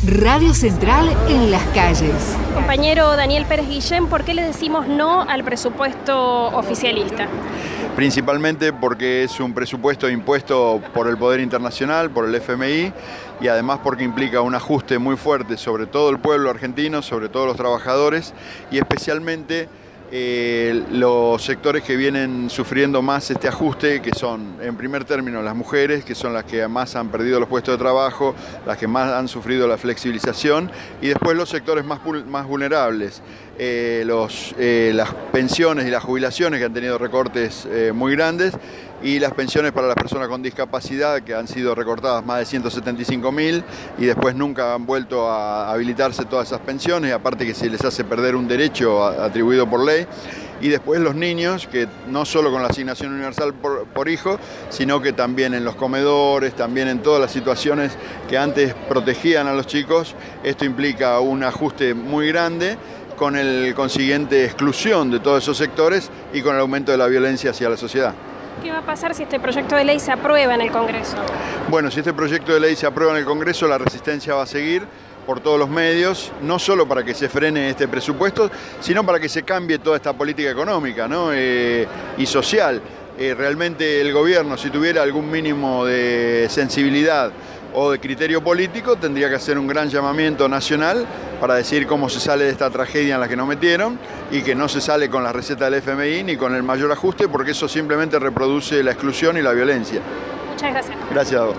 Radio Central en las calles. Compañero Daniel Pérez Guillén, ¿por qué le decimos no al presupuesto oficialista? Principalmente porque es un presupuesto impuesto por el Poder Internacional, por el FMI, y además porque implica un ajuste muy fuerte sobre todo el pueblo argentino, sobre todos los trabajadores, y especialmente los sectores que vienen sufriendo más este ajuste, que son en primer término las mujeres, que son las que más han perdido los puestos de trabajo, las que más han sufrido la flexibilización, y después los sectores más vulnerables, las pensiones y las jubilaciones, que han tenido recortes muy grandes, y las pensiones para las personas con discapacidad, que han sido recortadas más de 175.000 y después nunca han vuelto a habilitarse todas esas pensiones, aparte que se les hace perder un derecho atribuido por ley. Y después los niños, que no solo con la asignación universal por hijo, sino que también en los comedores, también en todas las situaciones que antes protegían a los chicos. Esto implica un ajuste muy grande, con el consiguiente exclusión de todos esos sectores y con el aumento de la violencia hacia la sociedad. ¿Qué va a pasar si este proyecto de ley se aprueba en el Congreso? Bueno, si este proyecto de ley se aprueba en el Congreso, la resistencia va a seguir por todos los medios, no solo para que se frene este presupuesto, sino para que se cambie toda esta política económica, ¿no? Y social. Realmente el gobierno, si tuviera algún mínimo de sensibilidad o de criterio político, tendría que hacer un gran llamamiento nacional para decir cómo se sale de esta tragedia en la que nos metieron y que no se sale con la receta del FMI ni con el mayor ajuste, porque eso simplemente reproduce la exclusión y la violencia. Muchas gracias. Gracias a vos.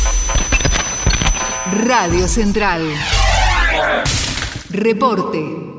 Radio Central. Reporte.